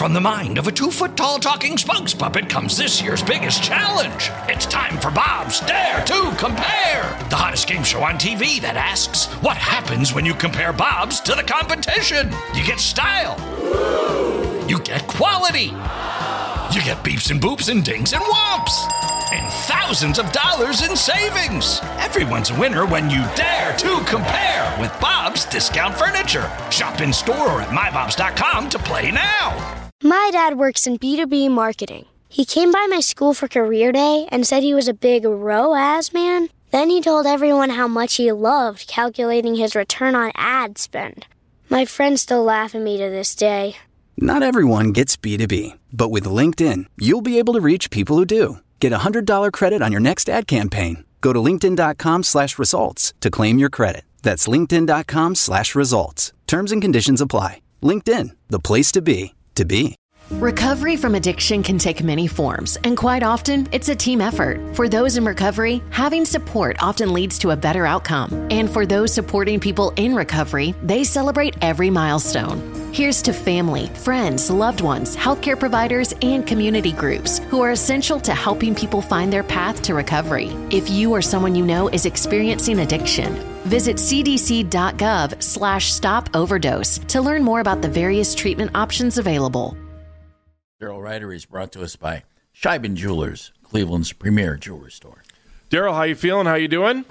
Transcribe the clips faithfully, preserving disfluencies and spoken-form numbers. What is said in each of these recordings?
From the mind of a two-foot-tall talking spokes puppet comes this year's biggest challenge. It's time for Bob's Dare to Compare, the hottest game show on T V that asks, what happens when you compare Bob's to the competition? You get style. You get quality. You get beeps and boops and dings and whomps. And thousands of dollars in savings. Everyone's a winner when you dare to compare with Bob's Discount Furniture. Shop in store or at my bobs dot com to play now. My dad works in B two B marketing. He came by my school for career day and said he was a big R O A S man. Then he told everyone how much he loved calculating his return on ad spend. My friends still laugh at me to this day. Not everyone gets B two B, but with LinkedIn, you'll be able to reach people who do. Get a one hundred dollars credit on your next ad campaign. Go to linkedin.com slash results to claim your credit. That's linkedin.com slash results. Terms and conditions apply. LinkedIn, the place to be, to be. Recovery from addiction can take many forms, and quite often, it's a team effort. For those in recovery, having support often leads to a better outcome. And for those supporting people in recovery, they celebrate every milestone. Here's to family, friends, loved ones, healthcare providers, and community groups who are essential to helping people find their path to recovery. If you or someone you know is experiencing addiction, visit cdc.gov slash stop overdose to learn more about the various treatment options available. Daryl Ryder is brought to us by Scheiben Jewelers, Cleveland's premier jewelry store. Daryl, how you feeling? How you doing?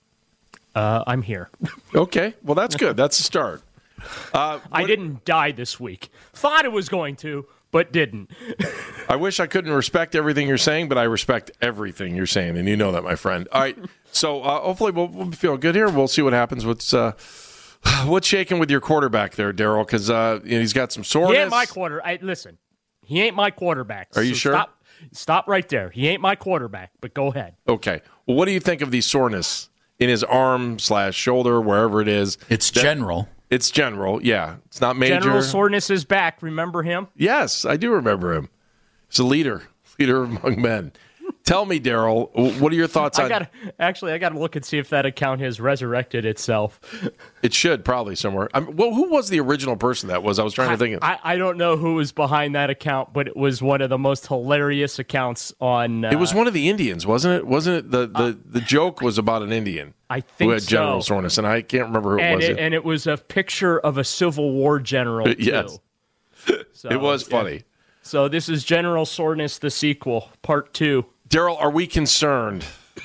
Uh, I'm here. Okay, well, that's good. That's a start. Uh, I didn't die this week. Thought it was going to, but didn't. I wish I couldn't respect everything you're saying, but I respect everything you're saying, and you know that, my friend. All right, so uh, hopefully we'll, we'll feel good here. We'll see what happens. What's uh, what's shaking with your quarterback there, Daryl? Because uh, you know, he's got some soreness. He ain't my quarter. I, listen, he ain't my quarterback. Are you so sure? Stop, stop right there. He ain't my quarterback, but go ahead. Okay. Well, what do you think of the soreness in his arm slash shoulder, wherever it is? It's that, general. It's general, yeah. It's not major. General soreness is back. Remember him? Yes, I do remember him. He's a leader, leader among men. Tell me, Daryl, what are your thoughts I on... gotta, actually, I got to look and see if that account has resurrected itself. It should, probably, somewhere. I mean, well, who was the original person that was? I was trying to think of... I, I don't know who was behind that account, but it was one of the most hilarious accounts on... Uh, it was one of the Indians, wasn't it? Wasn't it? The, the, uh, the joke was about an Indian. I think who had general so. soreness, and I can't remember who it and was. It, and it was a picture of a Civil War general, too. Yes. So, it was funny. Yeah. So this is General Soreness, the sequel, part two. Daryl, are we concerned?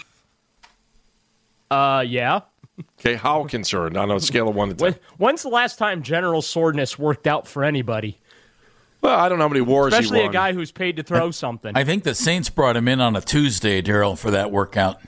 Uh, yeah. Okay, how concerned? On a scale of one to ten. When, when's the last time General Soreness worked out for anybody? Well, I don't know how many wars Especially he won. a guy who's paid to throw something. I think the Saints brought him in on a Tuesday, Daryl, for that workout.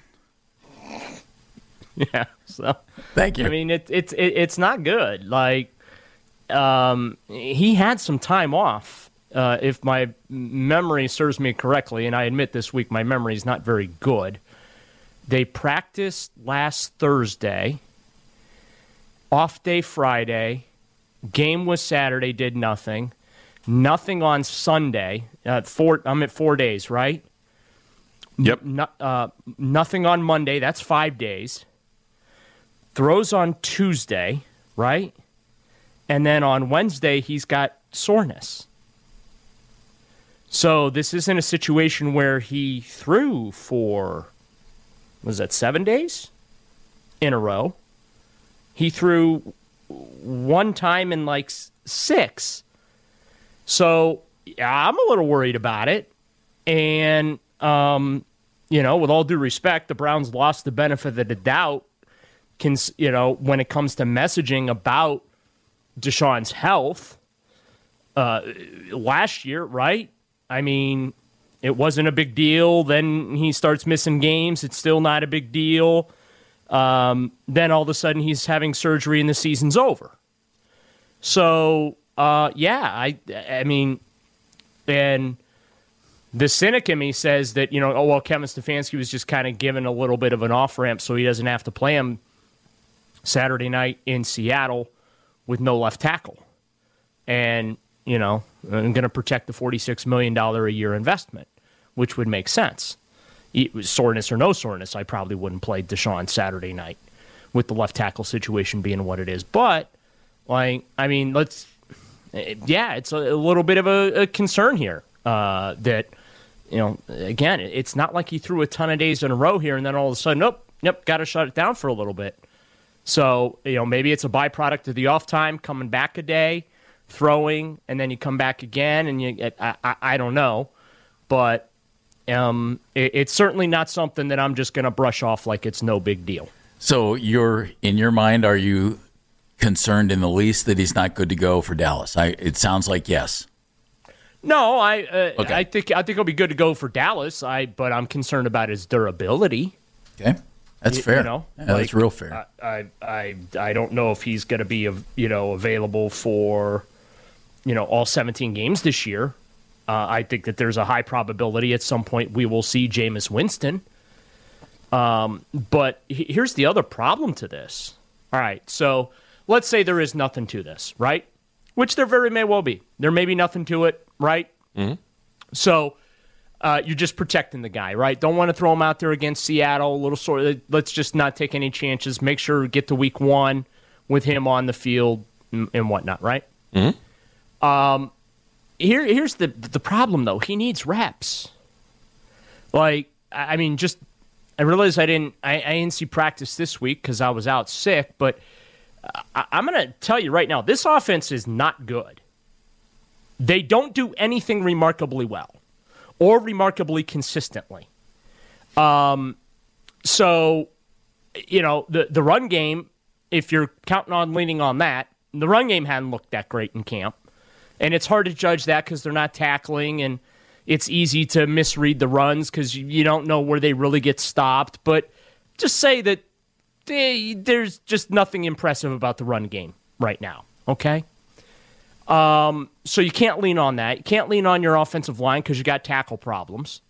Yeah. So thank you. I mean, it, it, it it's not good. Like, um, he had some time off. Uh, if my memory serves me correctly, and I admit this week my memory is not very good, they practiced last Thursday, off day Friday, game was Saturday, did nothing, nothing on Sunday. Uh, four, I'm at four days, right? Yep. No, uh, nothing on Monday, that's five days. Throws on Tuesday, right? And then on Wednesday, he's got soreness. So this isn't a situation where he threw for, was that seven days in a row? He threw one time in like six. So yeah, I'm a little worried about it. And, um, you know, with all due respect, the Browns lost the benefit of the doubt, can, you know, when it comes to messaging about Deshaun's health uh, last year, right? I mean, it wasn't a big deal. Then he starts missing games. It's still not a big deal. Um, then all of a sudden he's having surgery and the season's over. So, uh, yeah, I, I mean, and the cynic in me says that, you know, oh, well, Kevin Stefanski was just kind of given a little bit of an off-ramp so he doesn't have to play him Saturday night in Seattle with no left tackle. And, you know, I'm going to protect the forty-six million dollars a year investment, which would make sense. Soreness or no soreness, I probably wouldn't play Deshaun Saturday night with the left tackle situation being what it is. But, like, I mean, let's yeah, it's a, a little bit of a, a concern here uh, that, you know, again, it's not like he threw a ton of days in a row here and then all of a sudden, nope, nope, got to shut it down for a little bit. So, you know, maybe it's a byproduct of the off time, coming back a day, throwing, and then you come back again, and you, I, I, I don't know. But um, it, it's certainly not something that I'm just going to brush off like it's no big deal. So you're, in your mind, are you concerned in the least that he's not good to go for Dallas? I, it sounds like yes. No, I uh, okay. I think I think he'll be good to go for Dallas. I but I'm concerned about his durability. Okay. That's you, fair. You know, yeah, like, that's real fair. I, I I I don't know if he's going to be you know available for you know all seventeen games this year. Uh, I think that there's a high probability at some point we will see Jameis Winston. Um, but here's the other problem to this. All right, so let's say there is nothing to this, right? Which there very may well be. There may be nothing to it, right? Mm-hmm. So. Uh, you're just protecting the guy, right? Don't want to throw him out there against Seattle. A little sort of, let's just not take any chances. Make sure we get to week one with him on the field and, and whatnot, right? Mm-hmm. Um, here, here's the the problem though. He needs reps. Like, I mean, just I realized I didn't I, I didn't see practice this week because I was out sick. But I, I'm going to tell you right now, this offense is not good. They don't do anything remarkably well. Or remarkably consistently. Um, so, you know, the, the run game, if you're counting on leaning on that, the run game hadn't looked that great in camp. And it's hard to judge that because they're not tackling, and it's easy to misread the runs because you, you don't know where they really get stopped. But just say that they, there's just nothing impressive about the run game right now, okay? Um, so you can't lean on that. You can't lean on your offensive line because you got tackle problems.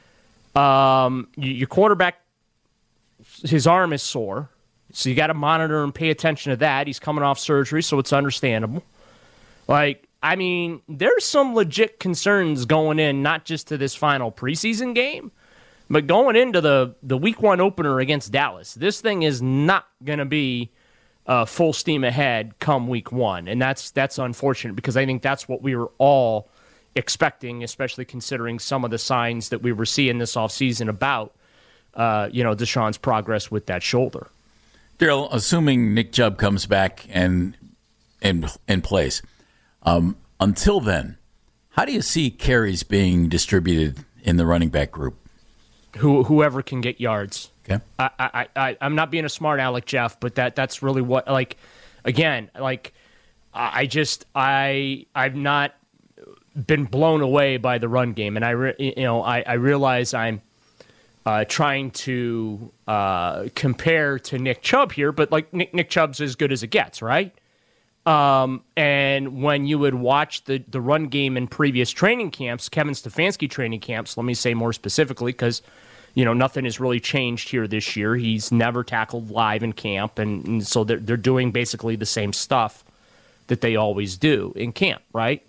Um, you, your quarterback, his arm is sore, so you got to monitor and pay attention to that. He's coming off surgery, so it's understandable. Like, I mean, there's some legit concerns going in, not just to this final preseason game, but going into the, the week one opener against Dallas. This thing is not going to be Uh, full steam ahead come week one. And that's that's unfortunate because I think that's what we were all expecting, especially considering some of the signs that we were seeing this offseason about, uh, you know, Deshaun's progress with that shoulder. Daryl, assuming Nick Chubb comes back and and in place, um, until then, how do you see carries being distributed in the running back group? Who, whoever can get yards. Okay. I, I, I, I'm not being a smart aleck, Jeff, but that that's really what, like, again, like, I just, I, I've not been blown away by the run game. And I, re, you know, I, I realize I'm uh, trying to uh, compare to Nick Chubb here, but, like, Nick, Nick Chubb's as good as it gets, right? Um, and when you would watch the, the run game in previous training camps, Kevin Stefanski training camps, let me say more specifically, because, you know, nothing has really changed here this year. He's never tackled live in camp, and, and so they're, they're doing basically the same stuff that they always do in camp, right?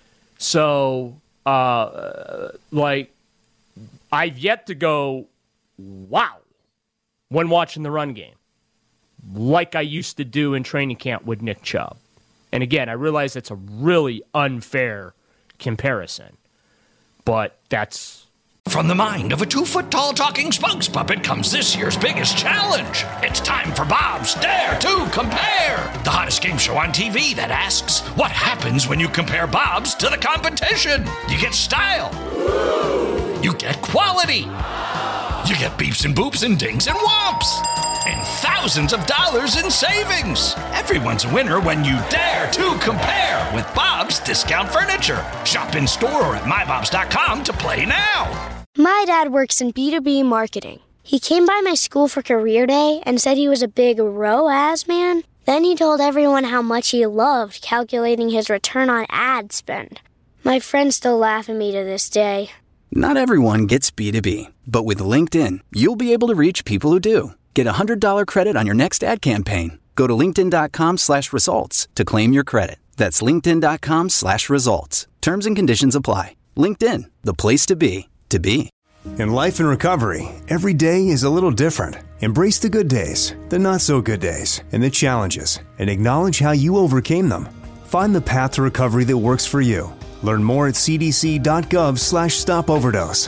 So, uh, like, I've yet to go, wow, when watching the run game, like I used to do in training camp with Nick Chubb. And again, I realize it's a really unfair comparison, but that's... From the mind of a two-foot-tall talking spokes puppet comes this year's biggest challenge. It's time for Bob's Dare to Compare, the hottest game show on T V that asks, what happens when you compare Bob's to the competition? You get style. You get quality. You get beeps and boops and dings and whomps. And thousands of dollars in savings. Everyone's a winner when you dare to compare with Bob's Discount Furniture. Shop in store or at my bobs dot com to play now. My dad works in B two B marketing. He came by my school for career day and said he was a big R O A S man. Then he told everyone how much he loved calculating his return on ad spend. My friends still laugh at me to this day. Not everyone gets B two B, but with LinkedIn, you'll be able to reach people who do. Get a one hundred dollars credit on your next ad campaign. Go to linkedin.com slash results to claim your credit. That's linkedin.com slash results. Terms and conditions apply. LinkedIn, the place to be, to be. In life and recovery, every day is a little different. Embrace the good days, the not so good days, and the challenges, and acknowledge how you overcame them. Find the path to recovery that works for you. Learn more at cdc.gov slash stop overdose.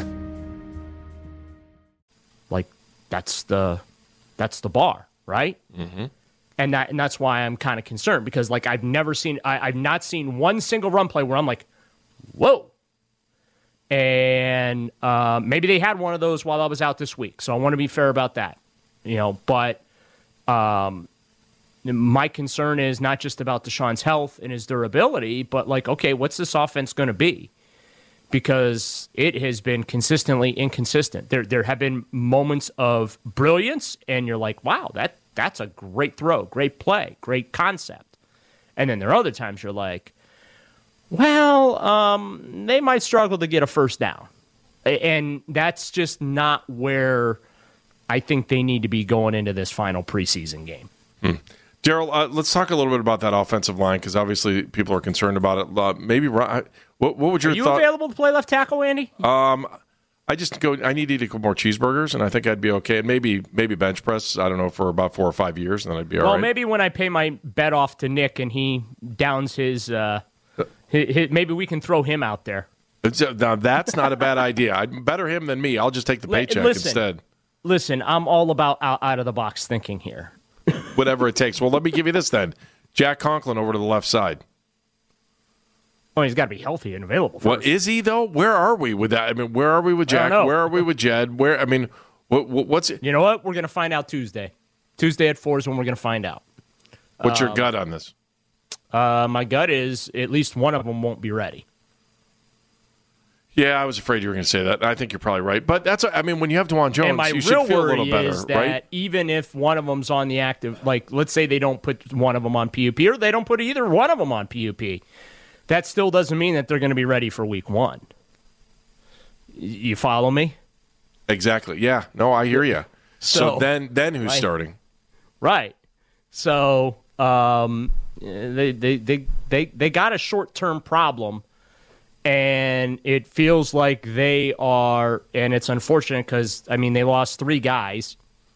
Like, that's the that's the bar, right? Mm-hmm. And that and that's why I'm kind of concerned, because like I've never seen I, I've not seen one single run play where I'm like, whoa. And uh, maybe they had one of those while I was out this week, so I want to be fair about that, you know. But um, my concern is not just about Deshaun's health and his durability, but like, okay, what's this offense going to be? Because it has been consistently inconsistent. There there have been moments of brilliance, and you're like, wow, that that's a great throw, great play, great concept. And then there are other times you're like, well, um, they might struggle to get a first down. And that's just not where I think they need to be going into this final preseason game. Hmm. Daryl, uh, let's talk a little bit about that offensive line, because obviously people are concerned about it. Uh, maybe what, what would your Are you thought? available to play left tackle, Andy? Um, I just go. I need to eat more cheeseburgers, and I think I'd be okay. And maybe maybe bench press. I don't know, for about four or five years, and then I'd be all well, right. Well, maybe when I pay my bet off to Nick and he downs his, uh, his, his, maybe we can throw him out there. It's, uh, now that's not a bad idea. I'd better him than me. I'll just take the paycheck listen, instead. Listen, I'm all about out, out of the box thinking here. Whatever it takes. Well, let me give you this then. Jack Conklin over to the left side. Well, he's got to be healthy and available. Well, is he though? Where are we with that? I mean, where are we with Jack? Where are we with Jed? Where? I mean, what, what, what's it? You know what? We're going to find out Tuesday. Tuesday at four is when we're going to find out. What's your um, gut on this? Uh, my gut is at least one of them won't be ready. Yeah, I was afraid you were going to say that. I think you're probably right. But that's, I mean, when you have DeJuan Jones, and my you real should feel a worry little better, is that right? even if one of them's on the active, like let's say they don't put one of them on P U P, or they don't put either one of them on P U P, that still doesn't mean that they're going to be ready for week one. You follow me? Exactly. Yeah. No, I hear you. So, So, then, then who's right. starting? Right. So um, they, they they they they got a short term problem, and it feels like they are, and it's unfortunate because I mean they lost three guys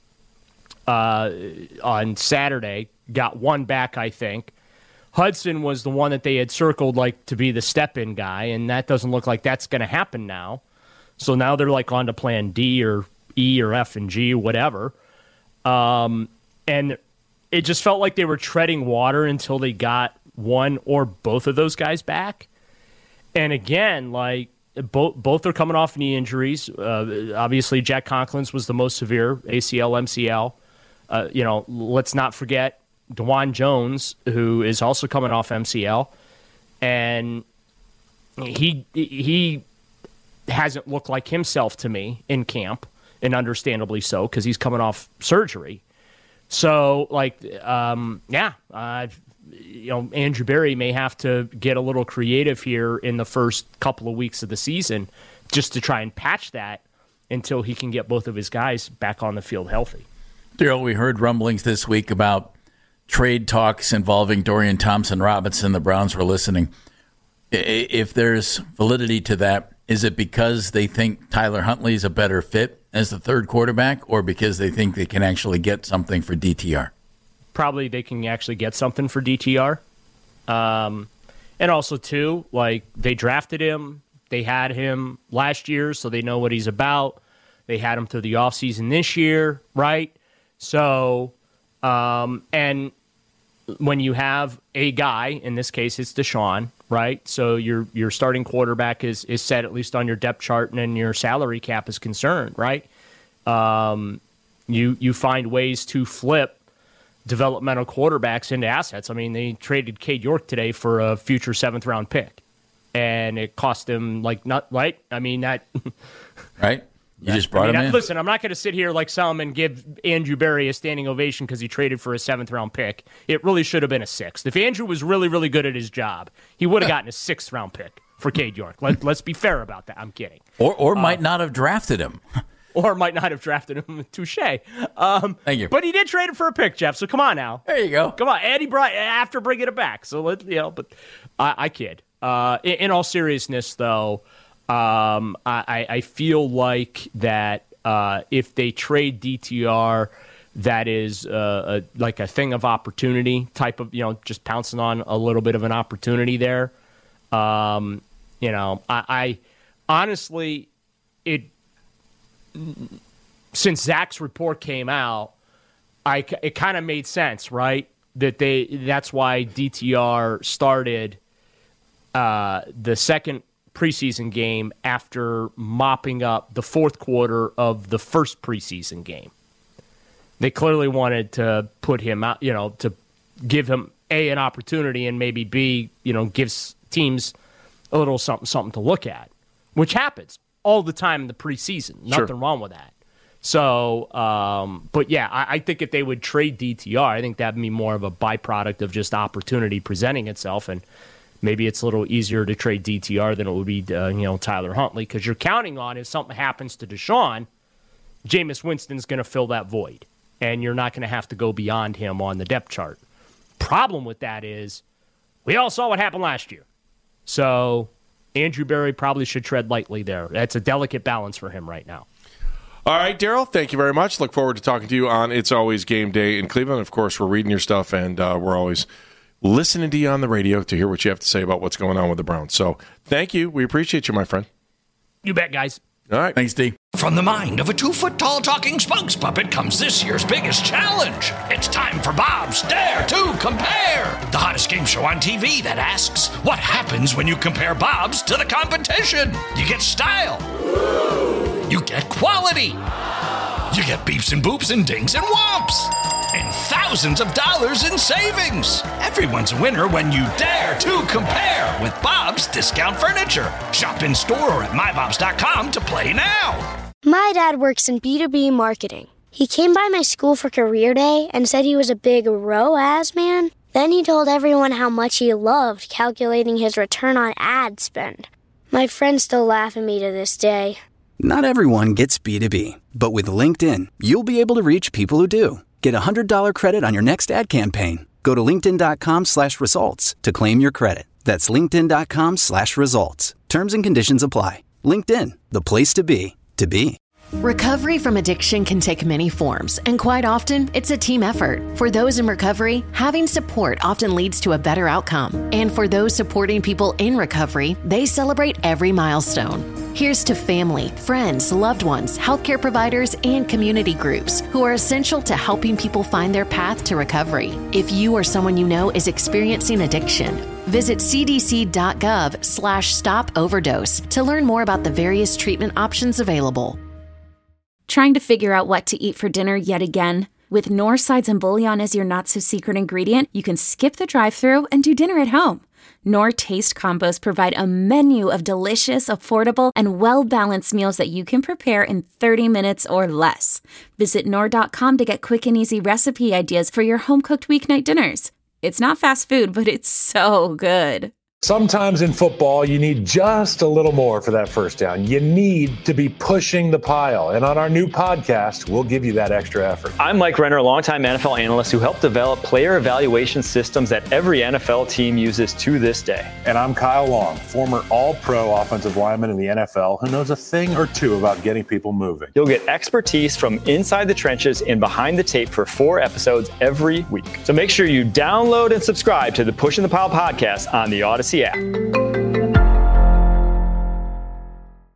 uh, on Saturday, got one back, I think. Hudson was the one that they had circled like to be the step-in guy, and that doesn't look like that's going to happen now. So now they're like on to plan D or E or F and G or whatever. Um, and it just felt like they were treading water until they got one or both of those guys back. And again, like both both are coming off knee injuries. Uh, obviously, Jack Conklin's was the most severe, A C L, M C L. Uh, you know, let's not forget DeJuan Jones, who is also coming off M C L, and he he hasn't looked like himself to me in camp, and understandably so because he's coming off surgery. So, like, um, yeah, uh, you know, Andrew Berry may have to get a little creative here in the first couple of weeks of the season just to try and patch that until he can get both of his guys back on the field healthy. Daryl, we heard rumblings this week about trade talks involving Dorian Thompson-Robinson. The Browns were listening. If there's validity to that, is it because they think Tyler Huntley is a better fit as the third quarterback, or because they think they can actually get something for D T R? Probably they can actually get something for D T R. Um, and also, too, like, they drafted him. They had him last year, so they know what he's about. They had him through the offseason this year, right? So, um, and when you have a guy, in this case it's Deshaun, right? So your your starting quarterback is is set at least on your depth chart and then your salary cap is concerned, right? Um, you you find ways to flip developmental quarterbacks into assets. I mean, they traded Cade York today for a future seventh round pick, and it cost them like not right. I mean that right. You just brought I mean, him I, in. Listen, I'm not going to sit here like some and give Andrew Berry a standing ovation because he traded for a seventh-round pick. It really should have been a sixth. If Andrew was really, really good at his job, he would have gotten a sixth-round pick for Cade York. Let, let's be fair about that. I'm kidding. Or or uh, might not have drafted him. Or might not have drafted him. Touche. Um, Thank you. But he did trade it for a pick, Jeff, so come on now. There you go. Come on. And he brought after bringing it back. So, let you know, but I, I kid. Uh, in, in all seriousness, though, um, I, I feel like that Uh, if they trade D T R, that is uh, a, like a thing of opportunity type of, you know, just pouncing on a little bit of an opportunity there. Um, you know, I, I honestly, it since Zach's report came out, I it kind of made sense, right? That they that's why D T R started uh, the second preseason game after mopping up the fourth quarter of the first preseason game. They clearly wanted to put him out, you know, to give him A, an opportunity, and maybe B, you know, gives teams a little something something to look at, which happens all the time in the preseason. Nothing sure. wrong with that. So, um, but yeah, I, I think if they would trade D T R, I think that'd be more of a byproduct of just opportunity presenting itself, and maybe it's a little easier to trade D T R than it would be, uh, you know, Tyler Huntley, because you're counting on if something happens to Deshaun, Jameis Winston's going to fill that void, and you're not going to have to go beyond him on the depth chart. Problem with that is we all saw what happened last year. So Andrew Berry probably should tread lightly there. That's a delicate balance for him right now. All right, Daryl, thank you very much. Look forward to talking to you on It's Always Game Day in Cleveland. Of course, we're reading your stuff, and uh, we're always listening to you on the radio to hear what you have to say about what's going on with the Browns. So thank you. We appreciate you, my friend. You bet, guys. All right. Thanks, D. From the mind of a two-foot-tall talking spokes puppet comes this year's biggest challenge. It's time for Bob's Dare to Compare, the hottest game show on T V that asks, what happens when you compare Bob's to the competition? You get style. You get quality. You get beeps and boops and dings and whomps. And thousands of dollars in savings. Everyone's a winner when you dare to compare with Bob's Discount Furniture. Shop in store or at my bobs dot com to play now. My dad works in B two B marketing. He came by my school for career day and said he was a big R O A S man. Then he told everyone how much he loved calculating his return on ad spend. My friends still laugh at me to this day. Not everyone gets B two B, but with LinkedIn, you'll be able to reach people who do. Get a one hundred dollars credit on your next ad campaign. Go to linkedin.com slash results to claim your credit. That's linkedin.com slash results. Terms and conditions apply. LinkedIn, the place to be, to be. Recovery from addiction can take many forms, and quite often, it's a team effort. For those in recovery, having support often leads to a better outcome. And for those supporting people in recovery, they celebrate every milestone. Here's to family, friends, loved ones, healthcare providers, and community groups who are essential to helping people find their path to recovery. If you or someone you know is experiencing addiction, visit cdc.gov slash stop overdose to learn more about the various treatment options available. Trying to figure out what to eat for dinner yet again? With Knorr sides and bouillon as your not-so-secret ingredient, you can skip the drive-thru and do dinner at home. Knorr Taste Combos provide a menu of delicious, affordable, and well-balanced meals that you can prepare in thirty minutes or less. Visit Knorr dot com to get quick and easy recipe ideas for your home-cooked weeknight dinners. It's not fast food, but it's so good. Sometimes in football, you need just a little more for that first down. You need to be pushing the pile. And on our new podcast, we'll give you that extra effort. I'm Mike Renner, a longtime N F L analyst who helped develop player evaluation systems that every N F L team uses to this day. And I'm Kyle Long, former all-pro offensive lineman in the N F L who knows a thing or two about getting people moving. You'll get expertise from inside the trenches and behind the tape for four episodes every week. So make sure you download and subscribe to the Pushing the Pile podcast on the Odyssey app.